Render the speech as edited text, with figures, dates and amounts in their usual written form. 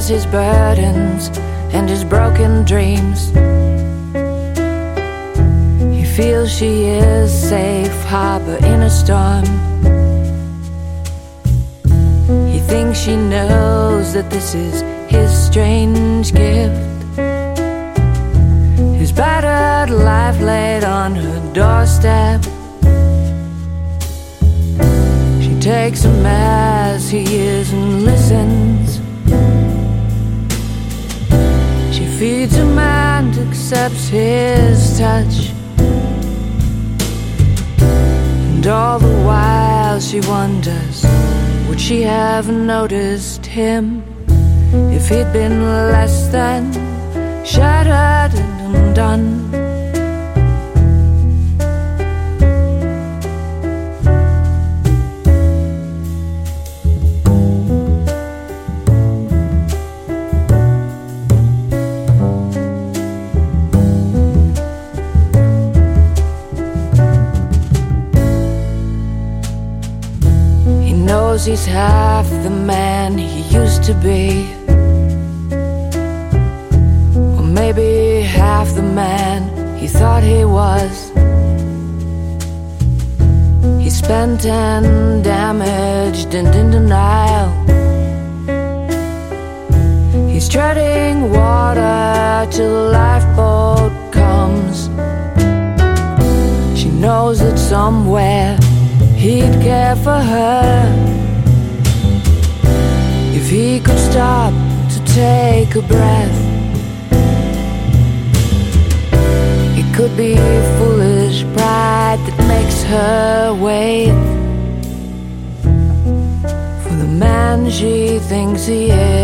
shares his burdens and his broken dreams. He feels she is safe harbor in a storm. He thinks she knows that this is his strange gift, his battered life laid on her doorstep. She takes him as he is and listens. She feeds him and accepts his touch. And all the while she wonders, would she have noticed him if he'd been less than shattered and undone? He's half the man he used to be, or maybe half the man he thought he was. He's spent and damaged and in denial. He's treading water till the lifeboat comes. She knows that somewhere he'd care for her if he could stop to take a breath. It could be foolish pride that makes her wait for the man she thinks he is.